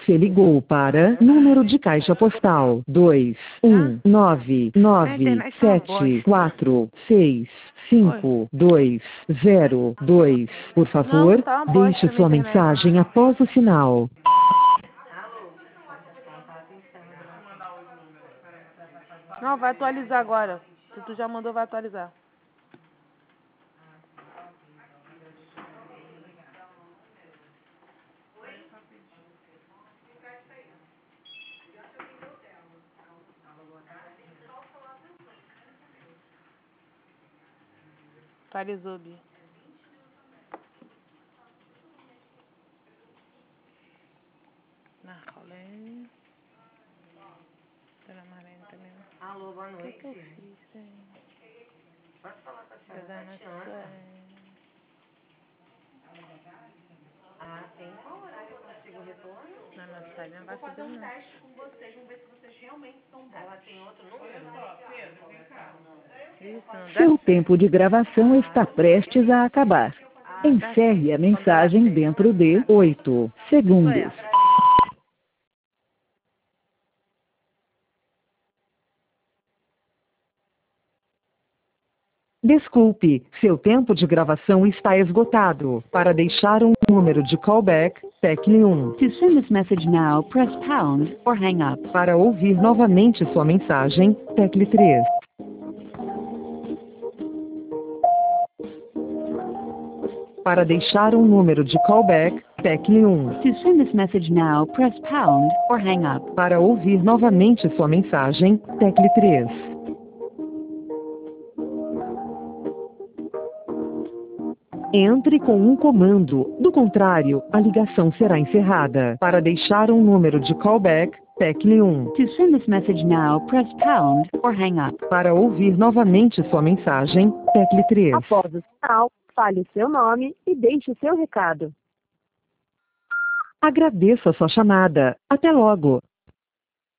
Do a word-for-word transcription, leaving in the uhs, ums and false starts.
Você ligou para número de caixa postal dois um nove nove sete quatro seis cinco dois zero dois. Por favor, deixe sua mensagem após o sinal. Não, vai atualizar agora. Se tu já mandou, vai atualizar. Atualizou, Bia. Marcolene. Dona Marlene também. Alô, boa O que noite. que eu fiz, hein? Pode falar com a senhora Dona Tatiana? Suelen. Ah, sim. Qual horário eu consigo o retorno? Dona Suelen não vai Vou fazer saber um não. teste com vocês, vamos ver se vocês realmente são bons. Ela tem outro número? Isso, não dá Seu certo. tempo de gravação está prestes a acabar. Encerre a mensagem dentro de oito segundos. Desculpe, seu tempo de gravação está esgotado. Para deixar um número de callback, tecle um. To send this message now, press pound or hang up. Para ouvir novamente sua mensagem, tecle três. Para deixar um número de callback, tecle um. To send this message now, press pound or hang up. Para ouvir novamente sua mensagem, tecle três. Entre com um comando, do contrário, a ligação será encerrada. Para deixar um número de callback, tecle um. To send this message now, press pound or hang up. Para ouvir novamente sua mensagem, tecle três. Após o sinal, fale seu nome e deixe seu recado. Agradeço a sua chamada. Até logo.